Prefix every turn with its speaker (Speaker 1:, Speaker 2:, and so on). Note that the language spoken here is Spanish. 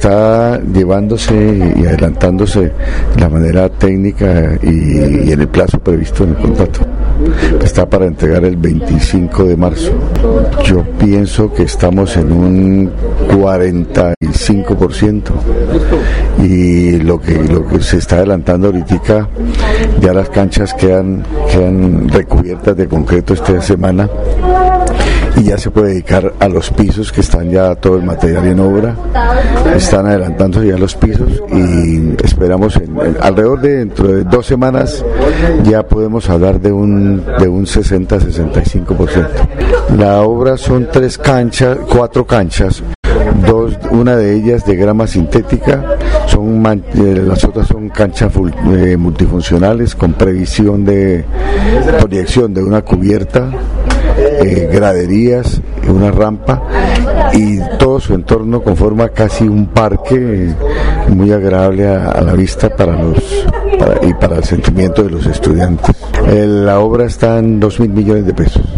Speaker 1: está llevándose y adelantándose de la manera técnica y en el plazo previsto en el contrato. Está para entregar el 25 de marzo. Yo pienso que estamos en un 45% y lo que se está adelantando ahorita, ya las canchas quedan recubiertas de concreto esta semana y ya se puede dedicar a los pisos, que están ya todo el material en obra. Están adelantando ya los pisos y esperamos alrededor de dentro de 2 semanas ya podemos hablar de un 60-65%. La obra son 4 canchas, una de ellas de grama sintética, las otras son canchas multifuncionales con previsión de proyección de una cubierta, graderías, una rampa, y todo su entorno conforma casi un parque muy agradable a la vista y para el sentimiento de los estudiantes. La obra está en 2.000 millones de pesos.